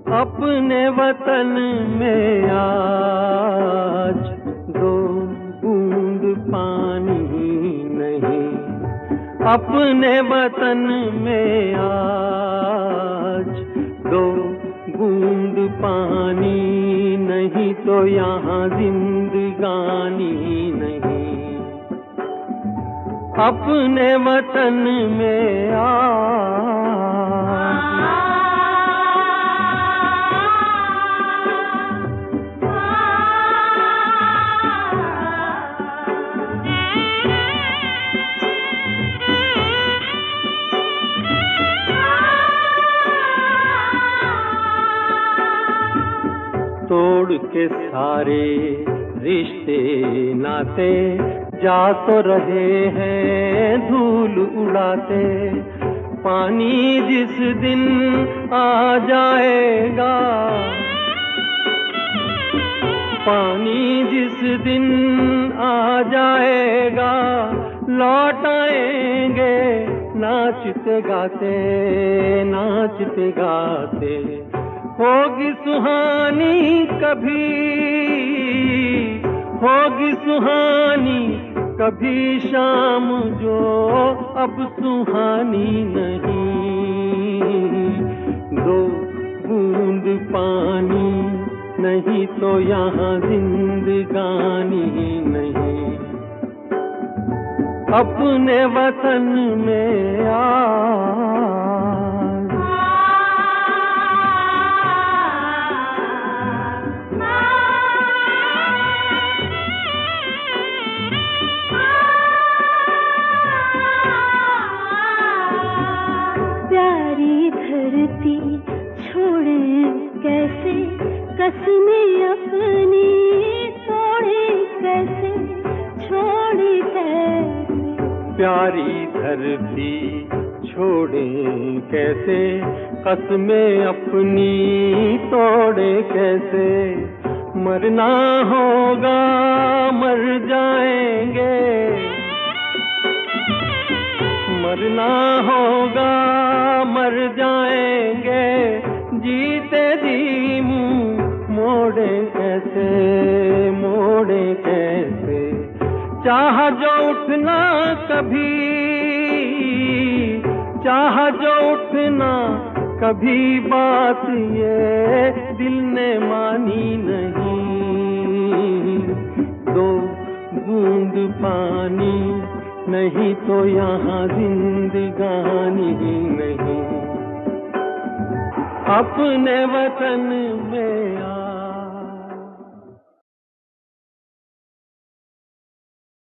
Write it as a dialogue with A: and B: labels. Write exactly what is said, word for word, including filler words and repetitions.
A: अपने वतन में आज दो बूंद पानी नहीं, अपने वतन में आज दो बूंद पानी नहीं तो यहाँ जिंदगानी नहीं। अपने वतन में आज तोड़ के सारे रिश्ते नाते जा तो रहे हैं धूल उड़ाते। पानी जिस दिन आ जाएगा, पानी जिस दिन आ जाएगा, लौट आएंगे नाचते गाते, नाचते गाते। होगी सुहानी कभी, होगी सुहानी कभी शाम जो अब सुहानी नहीं। दो बूंद पानी नहीं तो यहाँ जिंदगानी नहीं। अपने वतन में आ
B: कैसे कसमें अपनी तोड़े, कैसे छोड़े, कैसे
A: प्यारी धरती छोड़े, कैसे कसमें अपनी तोड़े, कैसे मरना होगा मर जाएंगे, मरना होगा मर जाएंगे। जीते जी मुंह मोड़े कैसे, मोड़े कैसे। चाह जो उठना कभी, चाह जो उठना कभी, बात ये दिल ने मानी नहीं। दो बूंद पानी नहीं तो यहाँ जिंदगानी नहीं। अपने वतन में आ